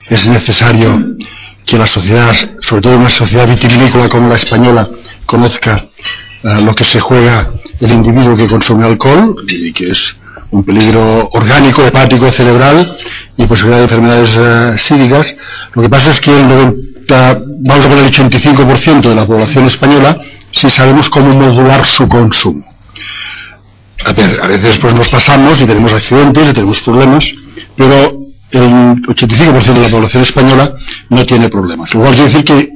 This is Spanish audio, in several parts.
es necesario que la sociedad, sobre todo una sociedad vitivinícola como la española, conozca lo que se juega el individuo que consume alcohol, y que es un peligro orgánico, hepático, cerebral y posibilidad de enfermedades psíquicas. Lo que pasa es que vamos a poner el 85% de la población española, si sabemos cómo modular su consumo. A veces pues nos pasamos y tenemos accidentes y tenemos problemas, pero el 85% de la población española no tiene problemas. Lo cual quiere decir que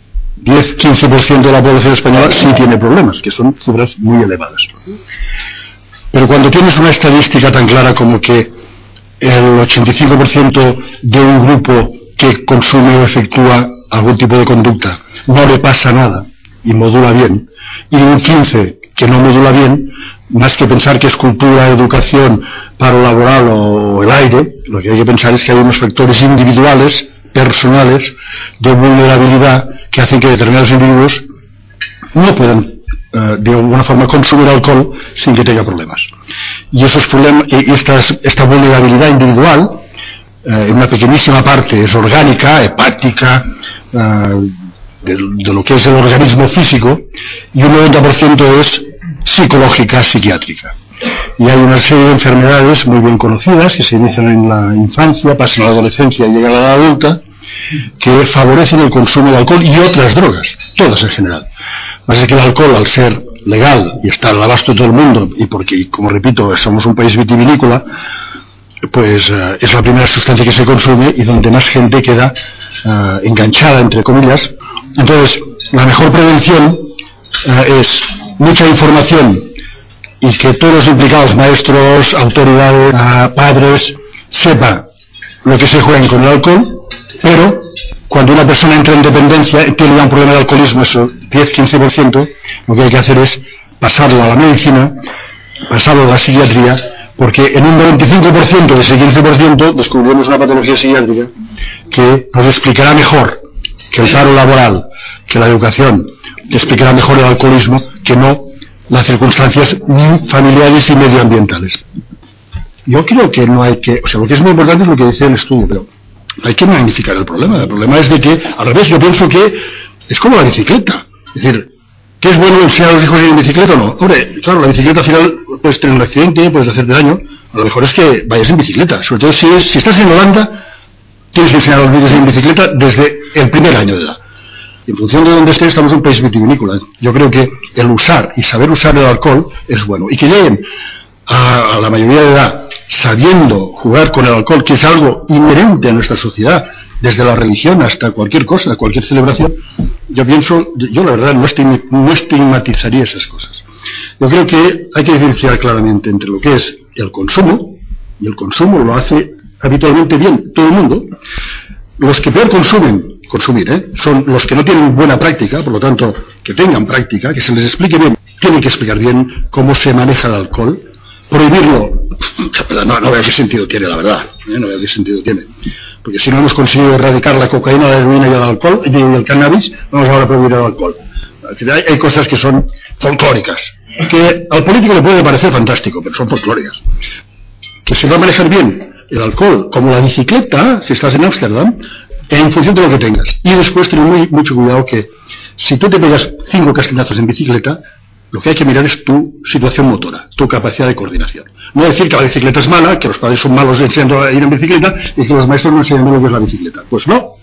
10-15% de la población española sí tiene problemas, que son cifras muy elevadas. Pero cuando tienes una estadística tan clara como que el 85% de un grupo que consume o efectúa algún tipo de conducta no le pasa nada y modula bien, y un 15% que no modula bien, más que pensar que es cultura, educación, paro laboral o el aire, lo que hay que pensar es que hay unos factores individuales, personales, de vulnerabilidad que hacen que determinados individuos no puedan de alguna forma consumir alcohol sin que tenga problemas. Y esos problemas, esta vulnerabilidad individual, en una pequeñísima parte es orgánica, hepática, de lo que es el organismo físico, y un 90% es psicológica, psiquiátrica. Y hay una serie de enfermedades muy bien conocidas que se inician en la infancia, pasan a la adolescencia y llegan a la edad adulta, que favorecen el consumo de alcohol y otras drogas, todas en general. Lo que pasa es que el alcohol, al ser legal y estar al abasto de todo el mundo, y porque, como repito, somos un país vitivinícola, pues es la primera sustancia que se consume y donde más gente queda enganchada, entre comillas. Entonces, la mejor prevención es mucha información y que todos los implicados, maestros, autoridades, padres, sepan lo que se juegan con el alcohol, pero cuando una persona entra en dependencia y tiene un problema de alcoholismo, eso 10-15%, lo que hay que hacer es pasarlo a la medicina, pasarlo a la psiquiatría, porque en un 95% de ese 15% descubriremos una patología psiquiátrica que nos explicará mejor que el paro laboral, que la educación, que explicará mejor el alcoholismo, que no las circunstancias familiares y medioambientales. Yo creo que no hay que, o sea, lo que es muy importante es lo que dice el estudio, pero hay que magnificar el problema. El problema es de que, al revés, yo pienso que es como la bicicleta. Es decir, ¿qué es bueno enseñar a los hijos a ir en bicicleta o no? Hombre, claro, la bicicleta al final puedes tener un accidente, puedes hacerte daño. A lo mejor es que vayas en bicicleta. Sobre todo si estás en Holanda, tienes que enseñar a los niños a ir en bicicleta desde el primer año de edad. Y en función de donde estés, estamos en un país vitivinícola. Yo creo que el usar y saber usar el alcohol es bueno. Y que lleguen a la mayoría de edad sabiendo jugar con el alcohol, que es algo inherente a nuestra sociedad, desde la religión hasta cualquier cosa, cualquier celebración, yo la verdad no estigmatizaría esas cosas. Yo creo que hay que diferenciar claramente entre lo que es el consumo, y el consumo lo hace habitualmente bien todo el mundo. Los que peor consumir, son los que no tienen buena práctica, por lo tanto, que tengan práctica, que se les explique bien, tienen que explicar bien cómo se maneja el alcohol. Prohibirlo, no veo qué sentido tiene, la verdad, no veo qué sentido tiene. Porque si no hemos conseguido erradicar la cocaína, la heroína y el alcohol, y el cannabis, vamos ahora a prohibir el alcohol. Es decir, hay cosas que son folclóricas, que al político le puede parecer fantástico, pero son folclóricas. Que se va a manejar bien el alcohol, como la bicicleta, si estás en Ámsterdam, en función de lo que tengas. Y después tener mucho cuidado que si tú te pegas 5 castañazos en bicicleta, lo que hay que mirar es tu situación motora, tu capacidad de coordinación. No decir que la bicicleta es mala, que los padres son malos enseñando a ir en bicicleta y que los maestros no enseñan lo que es la bicicleta. Pues no.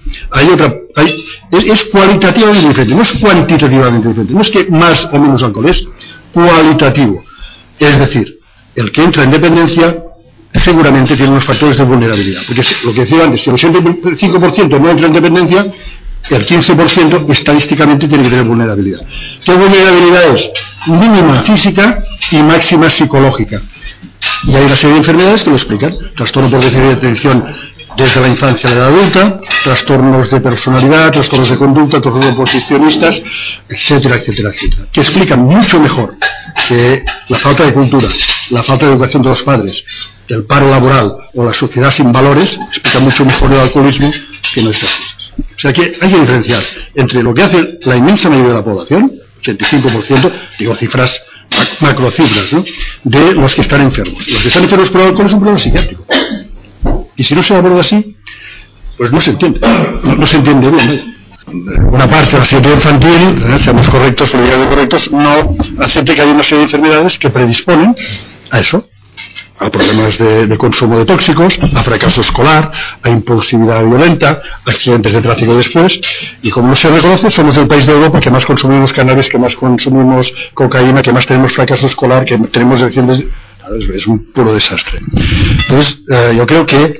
Es cualitativamente diferente, no es cuantitativamente diferente. No es que más o menos alcohol, es cualitativo. Es decir, el que entra en dependencia seguramente tiene unos factores de vulnerabilidad. Porque lo que decía antes, si el 85% no entra en dependencia, el 15% estadísticamente tiene que tener vulnerabilidad. ¿Qué vulnerabilidad es? Mínima física y máxima psicológica. Y hay una serie de enfermedades que lo explican. Trastorno por déficit de atención desde la infancia a la edad adulta, trastornos de personalidad, trastornos de conducta, trastornos oposicionistas, etcétera, etcétera, etcétera. Que explican mucho mejor que la falta de cultura, la falta de educación de los padres, el paro laboral o la sociedad sin valores, explican mucho mejor el alcoholismo que nuestras cosas. O sea que hay que diferenciar entre lo que hace la inmensa mayoría de la población, 85%, digo cifras, macrocifras, ¿no?, de los que están enfermos. Los que están enfermos por el alcohol es un problema psiquiátrico. Y si no se aborda así, pues no se entiende, no se entiende bien. Una parte de la psiquiatría infantil, seamos correctos, correctos, no acepte que hay una serie de enfermedades que predisponen a eso, a problemas de consumo de tóxicos, a fracaso escolar, a impulsividad violenta, a accidentes de tráfico después, y como no se reconoce, somos el país de Europa que más consumimos cannabis, que más consumimos cocaína, que más tenemos fracaso escolar, que tenemos accidentes. Es un puro desastre. Entonces, yo creo que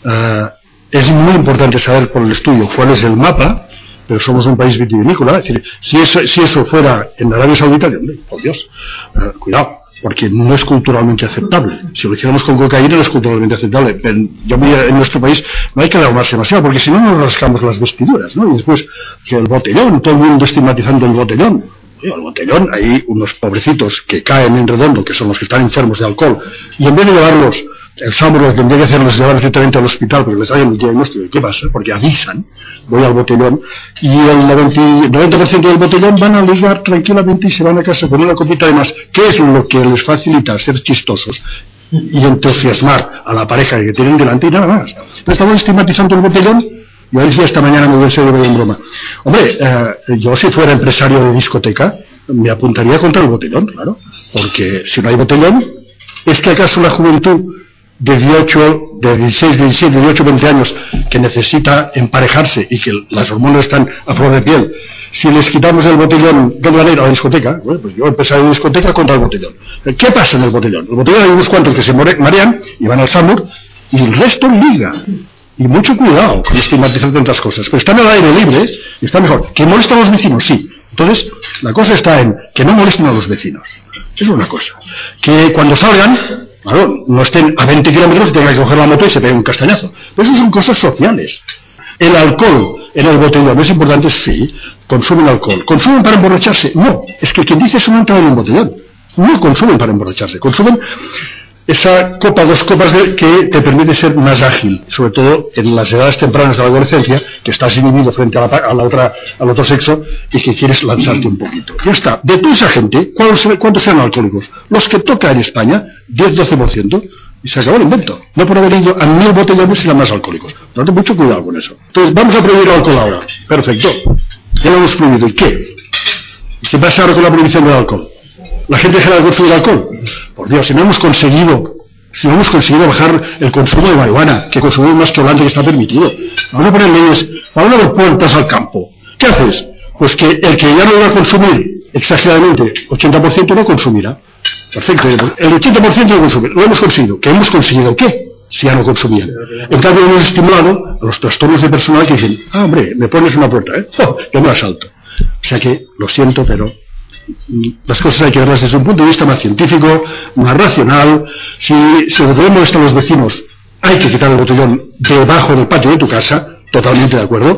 es muy importante saber por el estudio cuál es el mapa, pero somos un país vitivinícola. Es decir, si eso fuera en Arabia Saudita, por Dios, cuidado, porque no es culturalmente aceptable. Si lo hiciéramos con cocaína no es culturalmente aceptable. En nuestro país no hay que alarmarse demasiado, porque si no nos rascamos las vestiduras, ¿no? Y después, que el botellón, todo el mundo estigmatizando el botellón. El botellón, hay unos pobrecitos que caen en redondo, que son los que están enfermos de alcohol, y en vez de llevarlos, el SAMUR lo que tendría que hacerlos es llevar directamente al hospital, porque les hagan el diagnóstico de qué pasa, porque avisan, voy al botellón, y el 90% del botellón van a ligar tranquilamente y se van a casa con una copita de más. ¿Qué es lo que les facilita ser chistosos y entusiasmar a la pareja que tienen delante y nada más? No estamos estigmatizando el botellón. Yo decía esta mañana muy en serio, muy en broma. Hombre, yo si fuera empresario de discoteca, me apuntaría contra el botellón, claro. Porque si no hay botellón, ¿es que acaso la juventud de 16, 17, 18, 20 años que necesita emparejarse y que las hormonas están a flor de piel, si les quitamos el botellón, ¿dónde van a ir? A la discoteca. Bueno, pues yo empresario de discoteca contra el botellón. ¿Qué pasa en el botellón? El botellón hay unos cuantos que se marean y van al SAMUR y el resto liga. Y mucho cuidado con estigmatizar tantas cosas. Pero están al aire libre y está mejor. ¿Que molestan a los vecinos? Sí. Entonces, la cosa está en que no molesten a los vecinos. Eso es una cosa. Que cuando salgan, claro, no estén a 20 kilómetros y tengan que coger la moto y se peguen un castañazo. Pero eso son cosas sociales. El alcohol en el botellón es importante, sí. Consumen alcohol. ¿Consumen para emborracharse? No. Es que quien dice eso no entra en un botellón. No consumen para emborracharse. Consumen esa copa, 2 copas que te permite ser más ágil, sobre todo en las edades tempranas de la adolescencia, que estás inhibido frente al otro sexo y que quieres lanzarte un poquito. Ya está. De toda esa gente, ¿cuántos sean alcohólicos? Los que toca en España, 10-12%, y se acabó el invento. No por haber ido a 1000 botellones serán más alcohólicos. Por lo tanto, mucho cuidado con eso. Entonces, vamos a prohibir el alcohol ahora. Perfecto. Ya lo hemos prohibido. ¿Y qué? ¿Qué pasa ahora con la prohibición del alcohol? ¿La gente dejará de consumir alcohol? Por Dios, si no hemos conseguido bajar el consumo de marihuana, que consumimos más que Holanda, que está permitido. Vamos a poner leyes, vamos a dar puertas al campo. ¿Qué haces? Pues que el que ya no va a consumir exageradamente, 80% no consumirá. Perfecto, el 80% no consume. Lo hemos conseguido. ¿Qué hemos conseguido? ¿Qué? Si ya no consumían. En cambio, hemos estimulado a los trastornos de personal que dicen, hombre, me pones una puerta, yo me la salto. O sea que, lo siento, pero las cosas hay que verlas desde un punto de vista más científico, más racional. Si el botellón molesta a los vecinos, hay que quitar el botellón debajo del patio de tu casa, totalmente de acuerdo.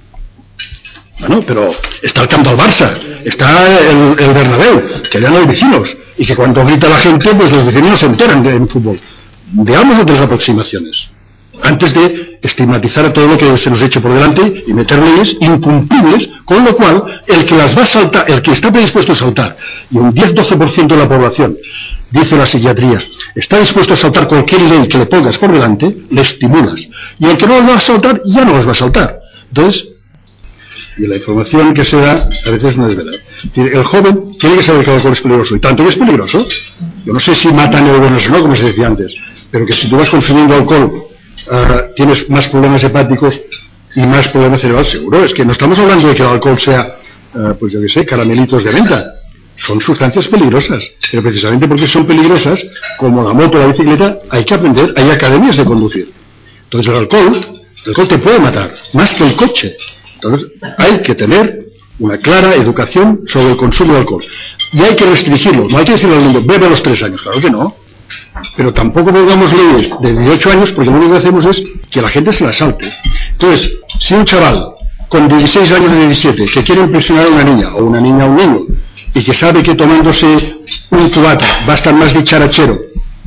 Bueno, pero está el campo del Barça, está el Bernabéu, que ya no hay vecinos, y que cuando grita la gente, pues los vecinos no se enteran de fútbol. Veamos otras aproximaciones, antes de estigmatizar a todo lo que se nos eche por delante y meter leyes incumplibles, con lo cual el que las va a saltar, el que está predispuesto a saltar, y un 10-12% de la población, dice la psiquiatría, está dispuesto a saltar cualquier ley que le pongas por delante, le estimulas. Y el que no las va a saltar, ya no las va a saltar. Entonces, y la información que se da a veces no es verdad. El joven tiene que saber que el alcohol es peligroso, y tanto que es peligroso. Yo no sé si mata neuronas o no, como se decía antes, pero que si tú vas consumiendo alcohol tienes más problemas hepáticos y más problemas cerebrales, seguro. Es que no estamos hablando de que el alcohol sea, pues yo qué sé, caramelitos de menta. Son sustancias peligrosas, pero precisamente porque son peligrosas, como la moto o la bicicleta, hay que aprender, hay academias de conducir. Entonces el alcohol te puede matar, más que el coche. Entonces hay que tener una clara educación sobre el consumo de alcohol. Y hay que restringirlo, no hay que decirle al mundo, bebe a los 3 años, claro que no. Pero tampoco pongamos leyes de 18 años, porque lo único que hacemos es que la gente se la salte. Entonces, si un chaval con 16 años o 17 que quiere impresionar a una niña o un niño, y que sabe que tomándose un cubata va a estar más dicharachero,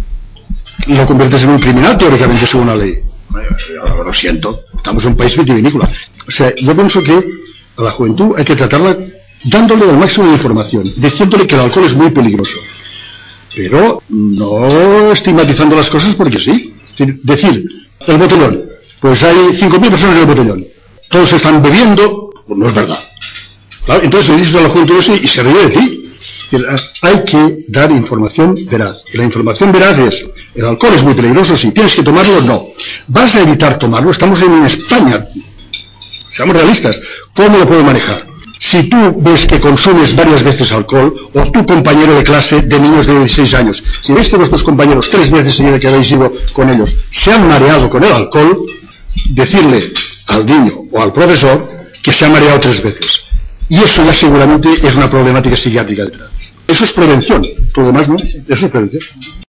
lo conviertes en un criminal teóricamente según la ley. Lo siento, estamos en un país vitivinícola. O sea, yo pienso que a la juventud hay que tratarla dándole el máximo de información, diciéndole que el alcohol es muy peligroso, pero no estigmatizando las cosas porque sí. Decir, el botellón, pues hay 5.000 personas en el botellón. Todos están bebiendo, pues no es verdad. ¿Claro? Entonces le dices a la juventud y se ríe de ti. Hay que dar información veraz. Y la información veraz es, el alcohol es muy peligroso, si tienes que tomarlo, no. ¿Vas a evitar tomarlo? Estamos en España. Seamos realistas. ¿Cómo lo puedo manejar? Si tú ves que consumes varias veces alcohol, o tu compañero de clase de niños de 16 años, si ves que vuestros compañeros 3 veces seguidas que habéis ido con ellos se han mareado con el alcohol, decirle al niño o al profesor que se ha mareado 3 veces. Y eso ya seguramente es una problemática psiquiátrica detrás. Eso es prevención, por lo demás no, eso es prevención.